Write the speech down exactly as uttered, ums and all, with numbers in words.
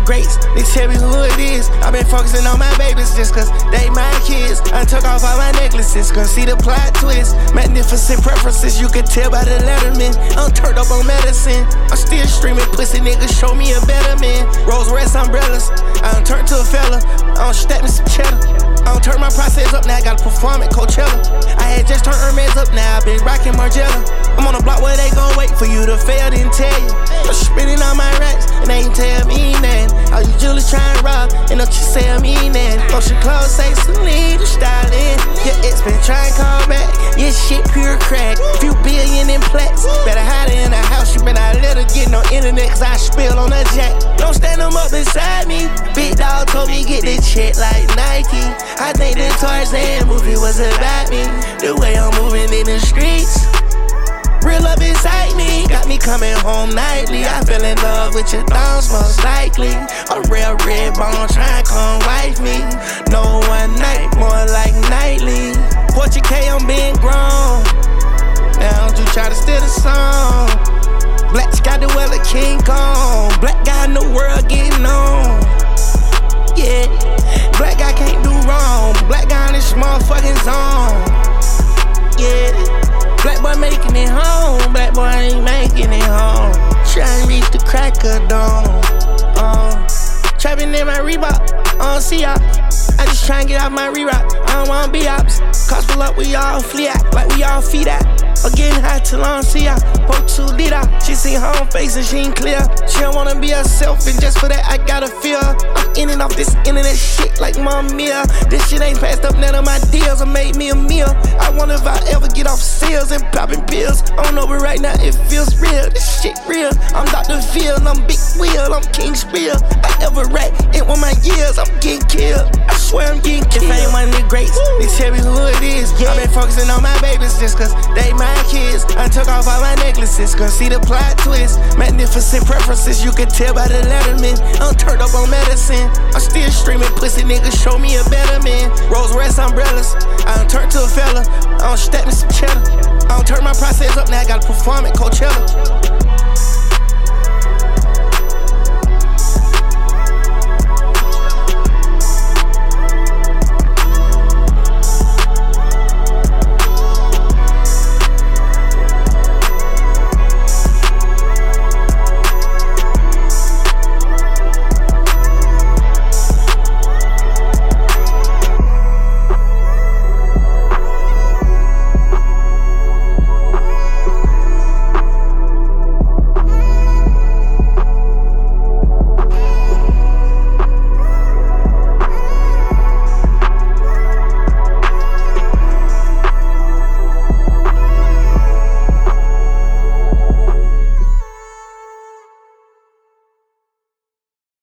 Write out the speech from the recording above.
greats, they tell me who it is. I been focusing on my babies just cause they my kids. I took off all my necklaces, cause see the plot twist. Magnificent preferences, you can tell by the letterman. I'm turned up on medicine. I'm still streaming pussy niggas, show me a better man. Rolls Royce umbrellas, I done turned to a fella. I done stacked me some cheddar. I done turned my process up, now I gotta perform at Coachella. I had just turned Hermes up, now I been rocking Margiela. I'm on a block where they gon' wait for you to fail, then tell you. I'm spinning all my racks, and they ain't tell me nothing. All you jewelers trying to rob, and don't you sell me nothing. Motion clothes say Celine, you styling. Your ex been trying to call back, your shit pure crack. Few billion in plaques, better hide her in the house. You better not let her get no internet, cause I spill on the jack. Don't stand them up beside me. Big dog told me get this shit like Nike. I think the Tarzan movie was about me. The way I'm moving in the streets, real love inside me, got me coming home nightly. I fell in love with your thongs most likely. A real red bone tryna come wife me. No one night, more like nightly. Portrait K, I'm being grown. Now don't you try to steal the song. Black Sky the Weller King Kong. Black guy in the world getting on. Yeah, black guy can't do wrong. Black guy in this motherfucking zone. Yeah, black boy making it home. Black boy ain't making it home. Trying to reach the crack of dawn. Uh, trapping in my Reebok. I don't see y'all. I just try and get out my re-rock. I don't wanna be ops. Cost pull up, we all flee out. Like we all feed out. Or getting high till I don't see her. Poke two did I. She seen her own face and she ain't clear. She don't wanna be herself, and just for that I gotta feel her. I'm in and off this internet shit like Mamma Mia. This shit ain't passed up none of my deals. I made me a meal. I wonder if I ever get off sales and popping pills. I don't know, but right now it feels real. This shit real. I'm Doctor Phil, I'm Big Wheel, I'm King Spill. I ever rap in one of my years, I'm getting killed. I swear I'm getting killed. If I ain't one of the greats, they tell me who it is. I been focusing on my babies just cause they my kids. I took off all my necklaces, cause see the plot twist. Magnificent preferences, you can tell by the letterman. I'm turned up on medicine. I'm still streaming pussy niggas, show me a better man. Rolls Royce umbrellas, I done turned to a fella. I done stacked me some cheddar. I done turned my process up, now I gotta perform at Coachella.